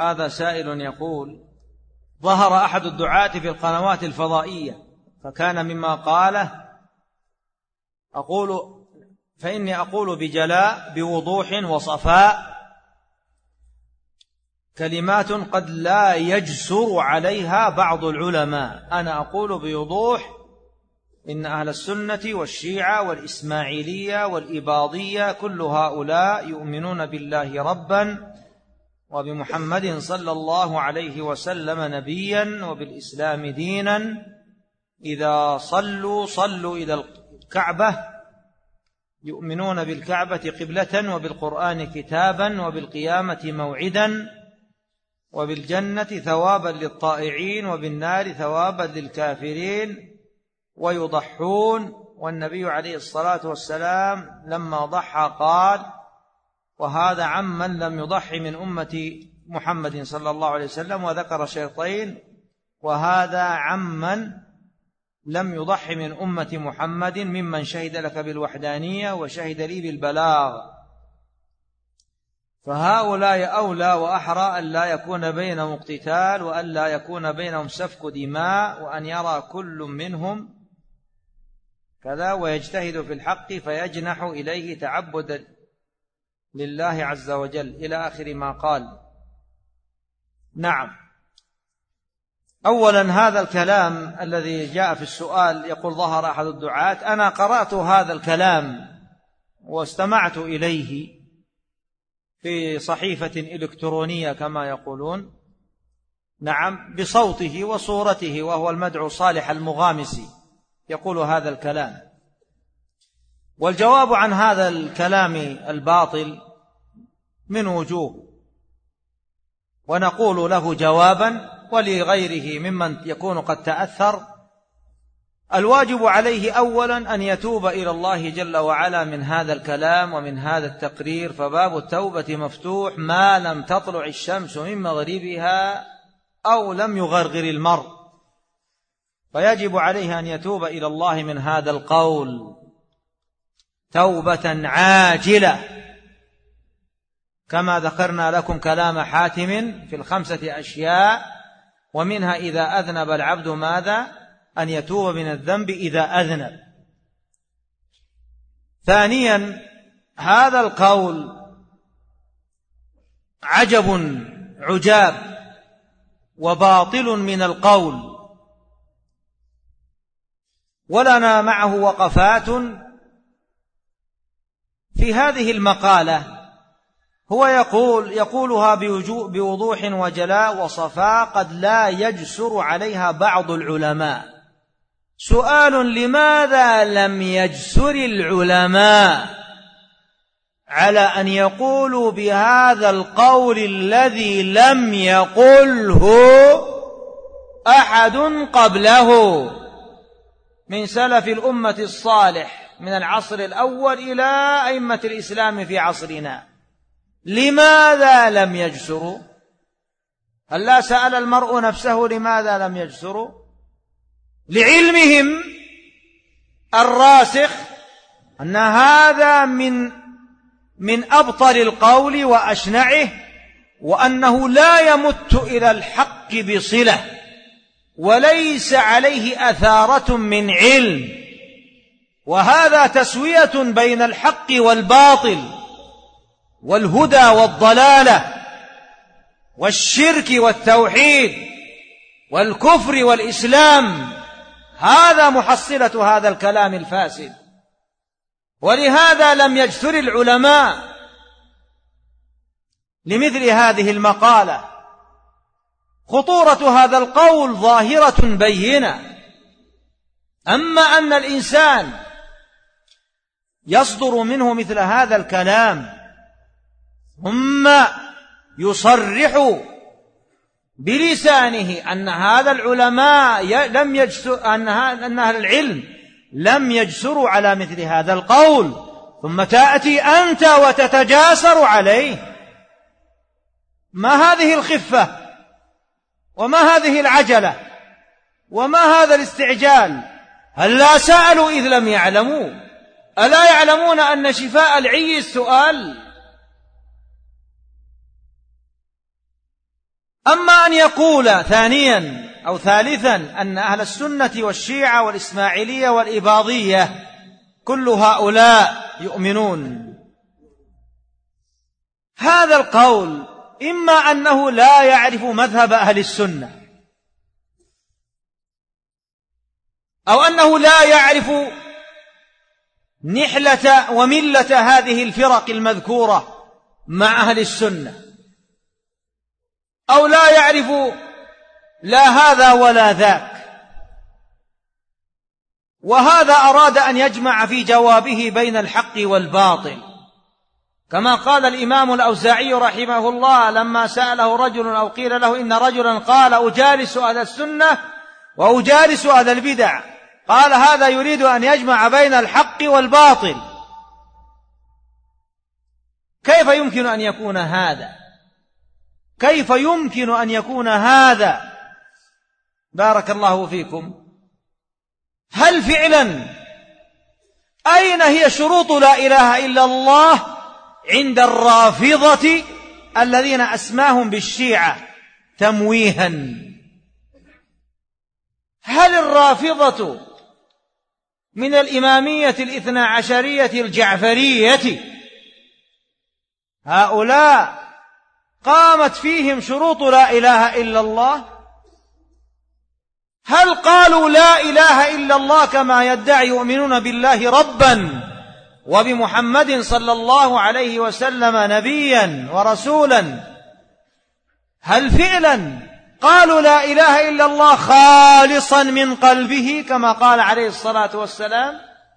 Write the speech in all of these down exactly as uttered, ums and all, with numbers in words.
هذا سائل يقول: ظهر أحد الدعاة في القنوات الفضائية فكان مما قاله أقول فإني أقول بجلاء بوضوح وصفاء كلمات قد لا يجسر عليها بعض العلماء. أنا أقول بوضوح إن أهل السنة والشيعة والإسماعيلية والإباضية كل هؤلاء يؤمنون بالله ربا وبمحمد صلى الله عليه وسلم نبيا وبالإسلام دينا. إذا صلوا صلوا إلى الكعبة، يؤمنون بالكعبة قبلة وبالقرآن كتابا وبالقيامة موعدا وبالجنة ثوابا للطائعين وبالنار ثوابا للكافرين ويضحون. والنبي عليه الصلاة والسلام لما ضحى قال: وهذا عمن لم يضحي من أمة محمد صلى الله عليه وسلم، وذكر شرطين: وهذا عمن لم يضحي من أمة محمد ممن شهد لك بالوحدانية وشهد لي بالبلاغ. فهؤلاء أولى وأحرى أن لا يكون بينهم اقتتال وأن لا يكون بينهم سفك دماء، وأن يرى كل منهم كذا ويجتهد في الحق فيجنح إليه تعبدا لله عز وجل إلى آخر ما قال. نعم، أولا هذا الكلام الذي جاء في السؤال يقول ظهر أحد الدعاة، أنا قرأت هذا الكلام واستمعت إليه في صحيفة إلكترونية كما يقولون، نعم، بصوته وصورته، وهو المدعو صالح المغامسي يقول هذا الكلام. والجواب عن هذا الكلام الباطل من وجوه، ونقول له جوابا ولغيره ممن يكون قد تأثر. الواجب عليه أولا أن يتوب إلى الله جل وعلا من هذا الكلام ومن هذا التقرير، فباب التوبة مفتوح ما لم تطلع الشمس من مغربها أو لم يغرغر المرء، فيجب عليه أن يتوب إلى الله من هذا القول توبة عاجلة، كما ذكرنا لكم كلام حاتم في الخمسة أشياء، ومنها إذا أذنب العبد ماذا؟ أن يتوب من الذنب إذا أذنب. ثانيا، هذا القول عجب عجاب وباطل من القول، ولنا معه وقفات في هذه المقالة. هو يقول يقولها بوضوح وجلاء وصفاء قد لا يجسر عليها بعض العلماء. سؤال: لماذا لم يجسر العلماء على أن يقولوا بهذا القول الذي لم يقله أحد قبله من سلف الأمة الصالح من العصر الأول إلى أئمة الإسلام في عصرنا؟ لماذا لم يجسروا؟ هل لا سأل المرء نفسه لماذا لم يجسروا؟ لعلمهم الراسخ أن هذا من من أبطل القول وأشنعه، وأنه لا يمت إلى الحق بصلة، وليس عليه أثارة من علم، وهذا تسوية بين الحق والباطل والهدى والضلالة والشرك والتوحيد والكفر والإسلام. هذا محصلة هذا الكلام الفاسد، ولهذا لم يجسر العلماء لمثل هذه المقالة. خطورة هذا القول ظاهرة بينة. أما أن الإنسان يصدر منه مثل هذا الكلام ثم يصرح بلسانه أن هذا العلماء لم يجسر، أن أهل العلم لم يجسروا على مثل هذا القول، ثم تأتي أنت وتتجاسر عليه، ما هذه الخفة وما هذه العجلة وما هذا الاستعجال؟ هل لا سألوا إذ لم يعلموا؟ ألا يعلمون أن شفاء العي السؤال؟ أما أن يقول ثانيا أو ثالثا أن أهل السنة والشيعة والإسماعيلية والإباضية كل هؤلاء يؤمنون، هذا القول إما أنه لا يعرف مذهب أهل السنة، أو أنه لا يعرف نحلة وملة هذه الفرق المذكورة مع أهل السنة، أو لا يعرف لا هذا ولا ذاك، وهذا أراد أن يجمع في جوابه بين الحق والباطل، كما قال الإمام الأوزاعي رحمه الله لما سأله رجل أو قيل له إن رجلا قال أجالس أهل السنة وأجالس أهل البدع، قال هذا يريد أن يجمع بين الحق والباطل، كيف يمكن أن يكون هذا؟ كيف يمكن أن يكون هذا؟ بارك الله فيكم. هل فعلا أين هي شروط لا إله إلا الله عند الرافضة الذين أسماهم بالشيعة تمويها؟ هل الرافضة من الإمامية الاثنى عشرية الجعفرية هؤلاء قامت فيهم شروط لا إله إلا الله؟ هل قالوا لا إله إلا الله كما يدعي يؤمنون بالله ربا وبمحمد صلى الله عليه وسلم نبيا ورسولا؟ هل فعلا قالوا لا إله إلا الله خالصا من قلبه كما قال عليه الصلاة والسلام؟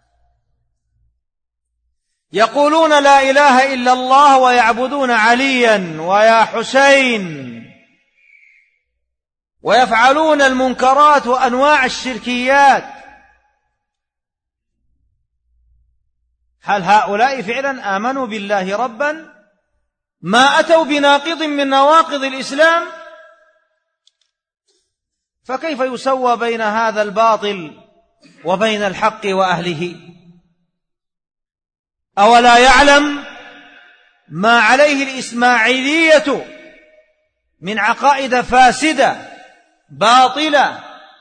يقولون لا إله إلا الله ويعبدون عليا ويا حسين ويفعلون المنكرات وأنواع الشركيات. هل هؤلاء فعلا آمنوا بالله ربا؟ ما أتوا بناقض من نواقض الإسلام؟ فكيف يسوى بين هذا الباطل وبين الحق وأهله؟ أولا يعلم ما عليه الإسماعيلية من عقائد فاسدة باطلة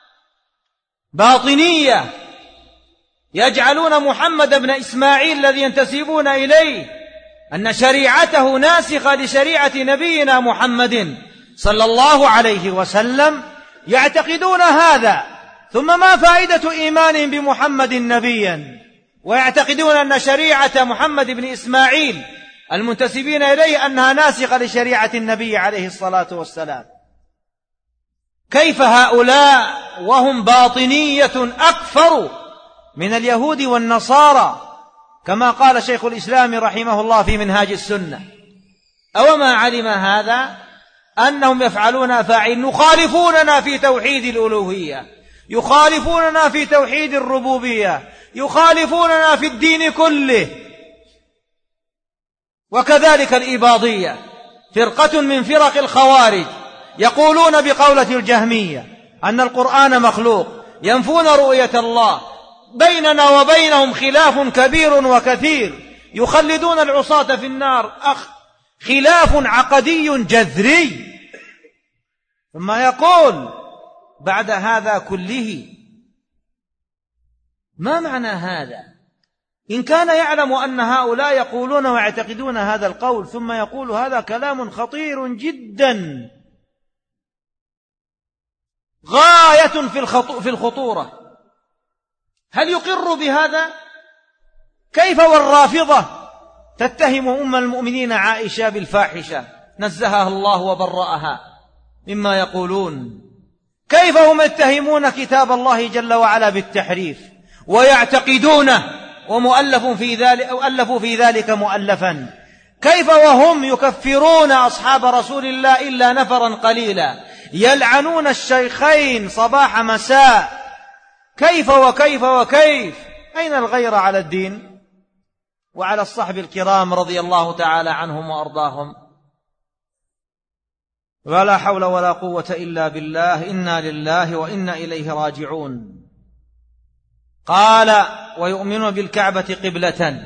باطنية، يجعلون محمد بن إسماعيل الذي ينتسبون إليه أن شريعته ناسخة لشريعة نبينا محمد صلى الله عليه وسلم، يعتقدون هذا، ثم ما فائدة إيمانهم بمحمد نبيا ويعتقدون أن شريعة محمد بن إسماعيل المنتسبين إليه أنها ناسخة لشريعة النبي عليه الصلاة والسلام؟ كيف هؤلاء وهم باطنية أكثر من اليهود والنصارى كما قال شيخ الإسلام رحمه الله في منهاج السنة؟ أو ما علم هذا أنهم يفعلون أفاعيل يخالفوننا في توحيد الألوهية، يخالفوننا في توحيد الربوبية، يخالفوننا في الدين كله. وكذلك الإباضية فرقة من فرق الخوارج يقولون بقولة الجهمية أن القرآن مخلوق، ينفون رؤية الله، بيننا وبينهم خلاف كبير وكثير، يخلدون العصاة في النار، أخ خلاف عقدي جذري. ثم يقول بعد هذا كله ما معنى هذا؟ إن كان يعلم أن هؤلاء يقولون ويعتقدون هذا القول ثم يقول هذا كلام خطير جدا غاية في الخطورة، هل يقر بهذا؟ كيف والرافضة تتهم أم المؤمنين عائشة بالفاحشة نزهها الله وبرأها مما يقولون؟ كيف هم يتهمون كتاب الله جل وعلا بالتحريف ويعتقدونه ومؤلف في ذلك أو ألفوا في ذلك مؤلفا؟ كيف وهم يكفرون أصحاب رسول الله إلا نفرا قليلا، يلعنون الشيخين صباح مساء؟ كيف وكيف وكيف؟ أين الغيرة على الدين وعلى الصحب الكرام رضي الله تعالى عنهم وأرضاهم؟ ولا حول ولا قوة إلا بالله، إنا لله وإنا إليه راجعون. قال ويؤمنون بالكعبة قبلة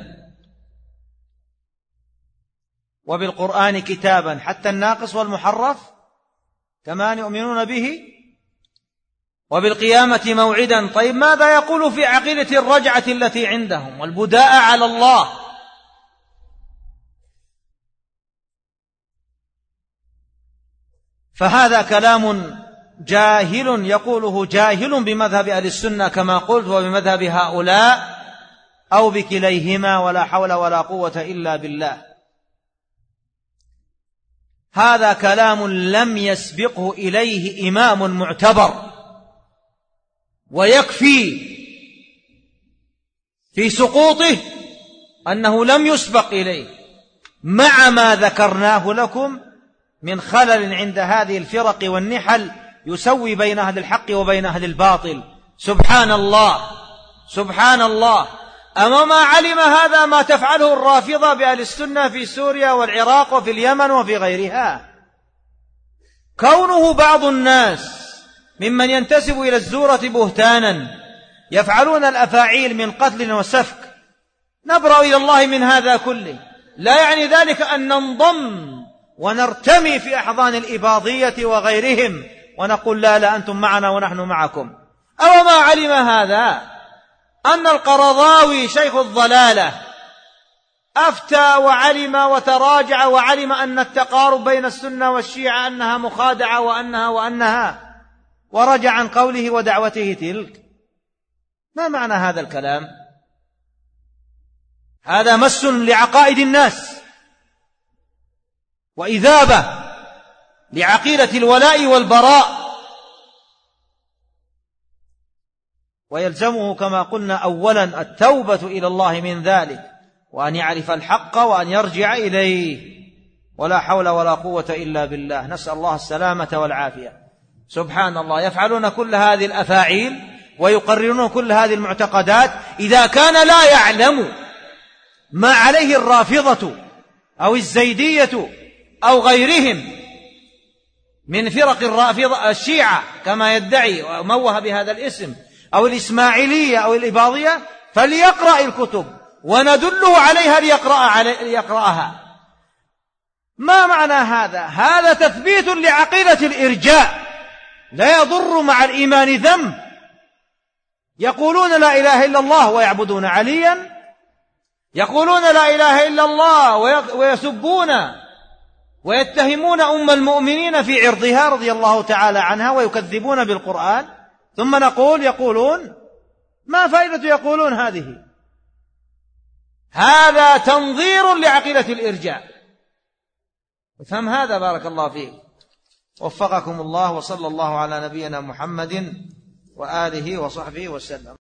وبالقرآن كتابا حتى الناقص والمحرف. كمان يؤمنون به وبالقيامة موعدا. طيب ماذا يقول في عقيدة الرجعة التي عندهم والبداء على الله؟ فهذا كلام جاهل يقوله جاهل بمذهب أهل السنة كما قلت، وبمذهب هؤلاء أو بكليهما، ولا حول ولا قوة إلا بالله. هذا كلام لم يسبقه إليه إمام معتبر، ويكفي في سقوطه أنه لم يسبق إليه، مع ما ذكرناه لكم من خلل عند هذه الفرق والنحل يسوي بين أهل الحق وبين أهل الباطل. سبحان الله سبحان الله. أما ما علم هذا ما تفعله الرافضة بأهل السنة في سوريا والعراق وفي اليمن وفي غيرها. كونه بعض الناس ممن ينتسب إلى الزورة بهتانا يفعلون الأفاعيل من قتل وسفك، نبرأ إلى الله من هذا كله، لا يعني ذلك أن ننضم ونرتمي في أحضان الإباضية وغيرهم ونقول لا لا أنتم معنا ونحن معكم. أو ما علم هذا أن القرضاوي شيخ الضلالة أفتى وعلم وتراجع وعلم أن التقارب بين السنة والشيعة أنها مخادعة وأنها وأنها ورجع عن قوله ودعوته تلك. ما معنى هذا الكلام؟ هذا مس لعقائد الناس وإذابة لعقيدة الولاء والبراء، ويلزمه كما قلنا أولا التوبة إلى الله من ذلك، وأن يعرف الحق وأن يرجع إليه، ولا حول ولا قوة إلا بالله. نسأل الله السلامة والعافية. سبحان الله، يفعلون كل هذه الأفاعيل ويقررون كل هذه المعتقدات إذا كان لا يعلم ما عليه الرافضة أو الزيدية أو غيرهم من فرق الرافضة الشيعة كما يدعي وموه بهذا الاسم، أو الإسماعيلية أو الإباضية، فليقرأ الكتب وندله عليها ليقرأ علي ليقرأها. ما معنى هذا؟ هذا تثبيت لعقيدة الإرجاء، لا يضر مع الإيمان ذنب. يقولون لا إله إلا الله ويعبدون عليا، يقولون لا إله إلا الله ويسبون ويتهمون أم المؤمنين في عرضها رضي الله تعالى عنها ويكذبون بالقرآن، ثم نقول يقولون ما فائدة يقولون هذه؟ هذا تنظير لعقيدة الإرجاء. افهم هذا بارك الله فيك. وفقكم الله، وصلى الله على نبينا محمد وآله وصحبه وسلم.